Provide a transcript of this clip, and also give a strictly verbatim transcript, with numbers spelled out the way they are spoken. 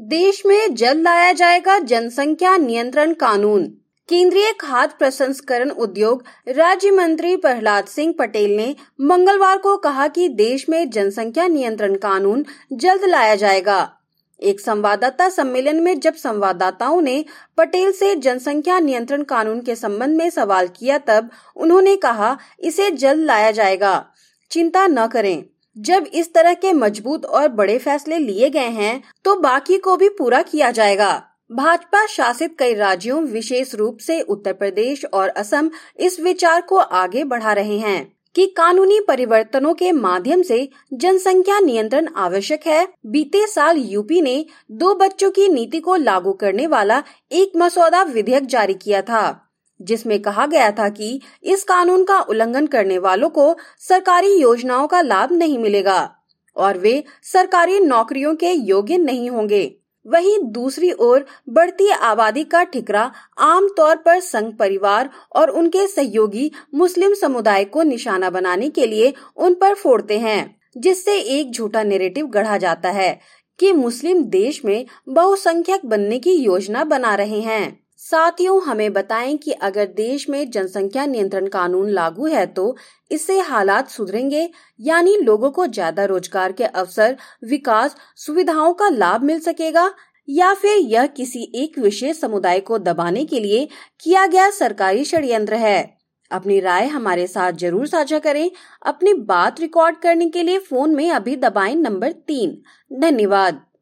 देश में जल्द लाया जाएगा जनसंख्या नियंत्रण कानून। केंद्रीय खाद्य प्रसंस्करण उद्योग राज्य मंत्री प्रहलाद सिंह पटेल ने मंगलवार को कहा कि देश में जनसंख्या नियंत्रण कानून जल्द लाया जाएगा। एक संवाददाता सम्मेलन में जब संवाददाताओं ने पटेल से जनसंख्या नियंत्रण कानून के संबंध में सवाल किया, तब उन्होंने कहा, इसे जल्द लाया जाएगा, चिंता न करें। जब इस तरह के मजबूत और बड़े फैसले लिए गए हैं तो बाकी को भी पूरा किया जाएगा। भाजपा शासित कई राज्यों, विशेष रूप से उत्तर प्रदेश और असम, इस विचार को आगे बढ़ा रहे हैं कि कानूनी परिवर्तनों के माध्यम से जनसंख्या नियंत्रण आवश्यक है। बीते साल यूपी ने दो बच्चों की नीति को लागू करने वाला एक मसौदा विधेयक जारी किया था, जिसमें कहा गया था कि इस कानून का उल्लंघन करने वालों को सरकारी योजनाओं का लाभ नहीं मिलेगा और वे सरकारी नौकरियों के योग्य नहीं होंगे। वहीं दूसरी ओर बढ़ती आबादी का ठिकरा आमतौर पर संघ परिवार और उनके सहयोगी मुस्लिम समुदाय को निशाना बनाने के लिए उन पर फोड़ते हैं, जिससे एक झूठा नैरेटिव गढ़ा जाता है कि मुस्लिम देश में बहुसंख्यक बनने की योजना बना रहे हैं। साथियों, हमें बताएं कि अगर देश में जनसंख्या नियंत्रण कानून लागू है तो इससे हालात सुधरेंगे, यानी लोगों को ज्यादा रोजगार के अवसर, विकास, सुविधाओं का लाभ मिल सकेगा, या फिर यह किसी एक विशेष समुदाय को दबाने के लिए किया गया सरकारी षड्यंत्र है। अपनी राय हमारे साथ जरूर साझा करें। अपनी बात रिकॉर्ड करने के लिए फोन में अभी दबाएं नंबर तीन। धन्यवाद।